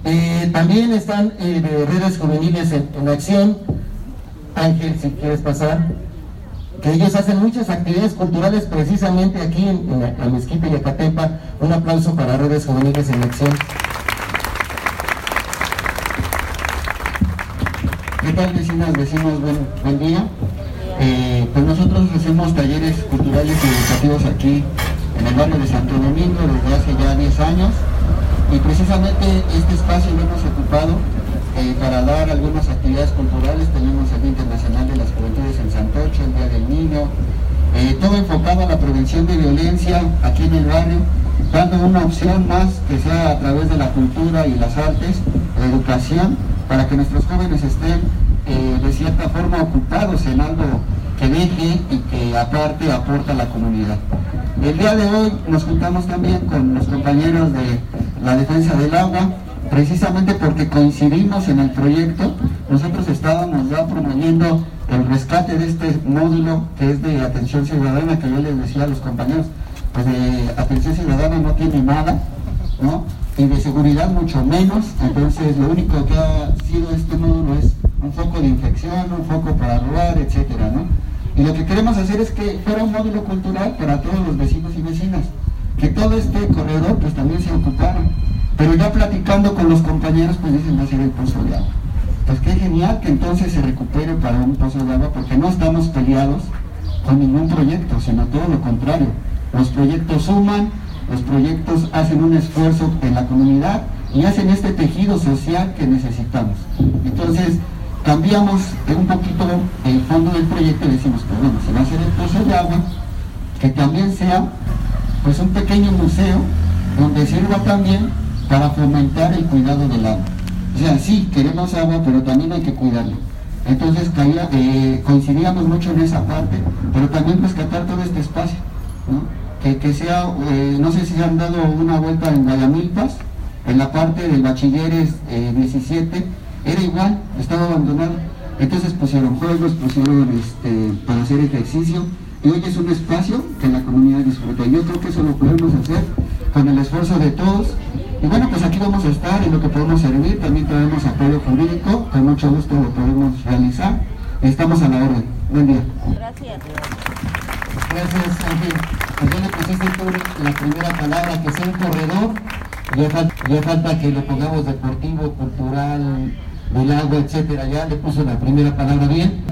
También están de redes juveniles en acción. Ángel, si quieres pasar, que ellos hacen muchas actividades culturales precisamente aquí en la Mezquita y Acatempa. Un aplauso para redes juveniles en acción. ¿Qué tal, vecinas, vecinos? Buen día. Pues nosotros hacemos talleres culturales y educativos aquí en el barrio de Santo Domingo desde hace ya 10 años, y precisamente este espacio lo hemos ocupado para dar algunas actividades culturales. Tenemos el Día Internacional de las Juventudes en Santocho, el Día del Niño, todo enfocado a la prevención de violencia aquí en el barrio, dando una opción más que sea a través de la cultura y las artes, la educación, para que nuestros jóvenes estén de cierta forma ocupados en algo que deje y que aparte aporta a la comunidad. El día de hoy nos juntamos también con los compañeros de la defensa del agua, precisamente porque coincidimos en el proyecto. Nosotros estábamos ya promoviendo el rescate de este módulo que es de atención ciudadana, que yo les decía a los compañeros, pues de atención ciudadana no tiene nada, ¿no? Y de seguridad mucho menos. Entonces lo único que ha sido este módulo es un foco de infección, un foco para robar, etcétera, ¿no? Y lo que queremos hacer es que fuera un módulo cultural para todos los vecinos y vecinas, que todo este corredor pues también se ocupara. Pero ya platicando con los compañeros, pues dicen va a ser el pozo de agua. Pues qué genial que entonces se recupere para un pozo de agua, porque no estamos peleados con ningún proyecto, sino todo lo contrario. Los proyectos suman, los proyectos hacen un esfuerzo en la comunidad y hacen este tejido social que necesitamos. Entonces cambiamos un poquito el fondo del proyecto y decimos que bueno, se va a hacer el pozo de agua, que también sea pues un pequeño museo donde sirva también para fomentar el cuidado del agua. O sea, sí, queremos agua, pero también hay que cuidarla. Entonces coincidíamos mucho en esa parte, pero también rescatar todo este espacio, ¿no? Que sea, no sé si se han dado una vuelta en Guayamilpas, en la parte del Bachilleres 17, era igual, estaba abandonado. Entonces pusieron juegos, pusieron para hacer ejercicio, y hoy es un espacio que la comunidad disfruta. Yo creo que eso lo podemos hacer con el esfuerzo de todos. Y bueno, pues aquí vamos a estar en lo que podemos servir. También tenemos apoyo jurídico, con mucho gusto lo podemos realizar. Estamos a la orden. Buen día. Gracias. Gracias, Ángel. Pues ya le pusiste tú la primera palabra, que sea un corredor. Ya falta que le pongamos deportivo, cultural, del agua, etcétera. Ya le puso la primera palabra bien.